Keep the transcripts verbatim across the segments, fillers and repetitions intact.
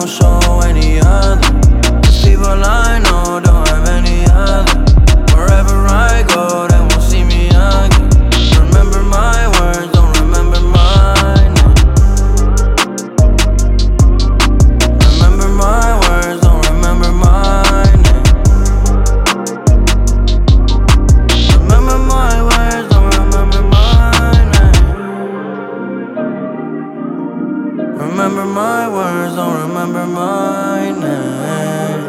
don't show any other. These people I know don't have any other. Wherever I go, they won't see me again. Remember my words, don't remember my name. Remember my words, don't remember my name. Remember my words, don't remember my name. Remember my words, don't remember my name.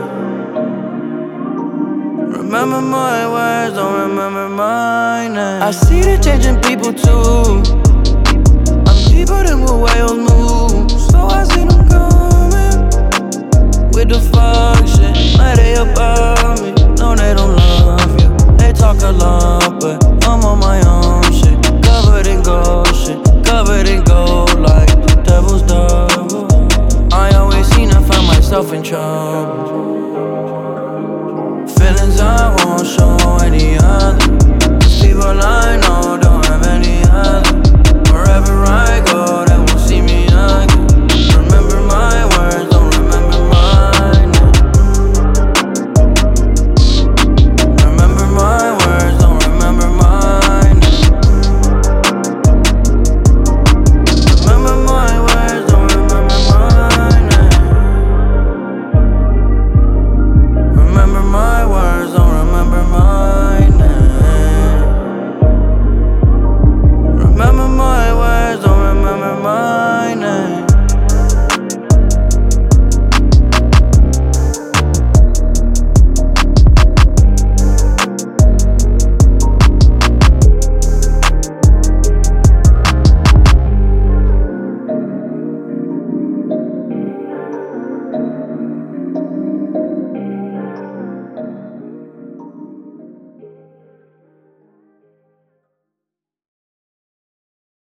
Remember my words, don't remember my name. I see the change in people too. I'm deeper than what whales move. So I see them coming with the fuck shit. Like they above me. No, they don't love you. They talk a lot, but I'm on my own shit. Covered in gold shit. Covered in gold like the devil's double. I always seem to find myself in trouble.